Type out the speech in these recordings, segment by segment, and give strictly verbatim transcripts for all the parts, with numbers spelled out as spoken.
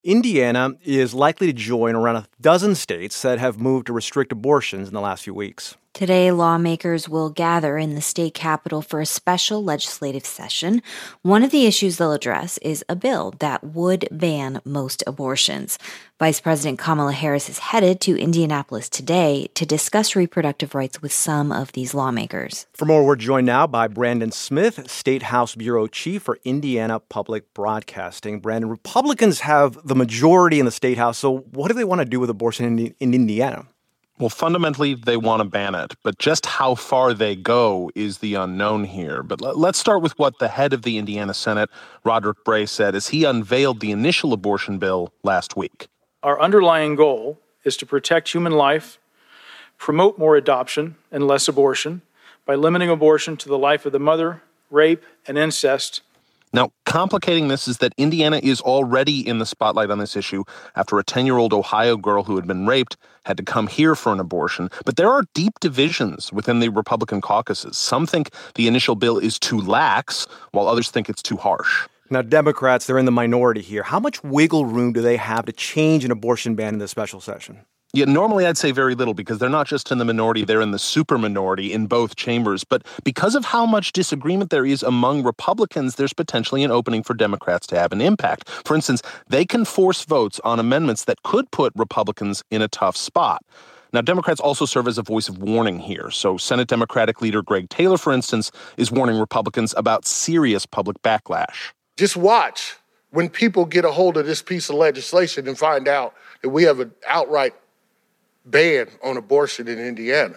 Indiana is likely to join around a dozen states that have moved to restrict abortions in the last few weeks. Today, lawmakers will gather in the state capitol for a special legislative session. One of the issues they'll address is a bill that would ban most abortions. Vice President Kamala Harris is headed to Indianapolis today to discuss reproductive rights with some of these lawmakers. For more, we're joined now by Brandon Smith, State House Bureau Chief for Indiana Public Broadcasting. Brandon, Republicans have the majority in the State House, so what do they want to do with abortion in, in Indiana? Well, fundamentally, they want to ban it, but just how far they go is the unknown here. But l- let's start with what the head of the Indiana Senate, Roderick Bray, said as he unveiled the initial abortion bill last week. Our underlying goal is to protect human life, promote more adoption and less abortion by limiting abortion to the life of the mother, rape, and incest. Now, complicating this is that Indiana is already in the spotlight on this issue after a ten-year-old Ohio girl who had been raped had to come here for an abortion. But there are deep divisions within the Republican caucuses. Some think the initial bill is too lax, while others think it's too harsh. Now, Democrats, they're in the minority here. How much wiggle room do they have to change an abortion ban in this special session? Yeah, normally I'd say very little because they're not just in the minority, they're in the super minority in both chambers. But because of how much disagreement there is among Republicans, there's potentially an opening for Democrats to have an impact. For instance, they can force votes on amendments that could put Republicans in a tough spot. Now, Democrats also serve as a voice of warning here. So Senate Democratic leader Greg Taylor, for instance, is warning Republicans about serious public backlash. Just watch when people get a hold of this piece of legislation and find out that we have an outright ban on abortion in Indiana.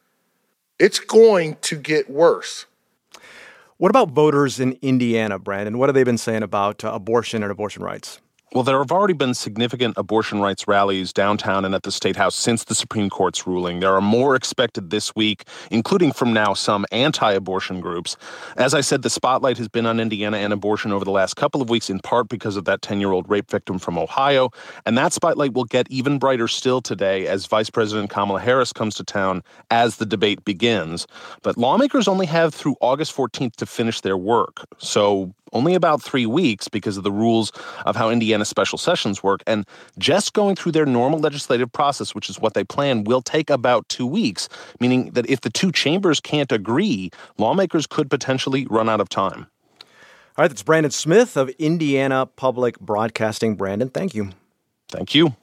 It's going to get worse. What about voters in Indiana, Brandon? What have they been saying about uh, abortion and abortion rights? Well, there have already been significant abortion rights rallies downtown and at the State House since the Supreme Court's ruling. There are more expected this week, including from now some anti-abortion groups. As I said, the spotlight has been on Indiana and abortion over the last couple of weeks, in part because of that ten-year-old rape victim from Ohio. And that spotlight will get even brighter still today as Vice President Kamala Harris comes to town as the debate begins. But lawmakers only have through August fourteenth to finish their work. So only about three weeks because of the rules of how Indiana special sessions work. And just going through their normal legislative process, which is what they plan, will take about two weeks, meaning that if the two chambers can't agree, lawmakers could potentially run out of time. All right, that's Brandon Smith of Indiana Public Broadcasting. Brandon, thank you. Thank you.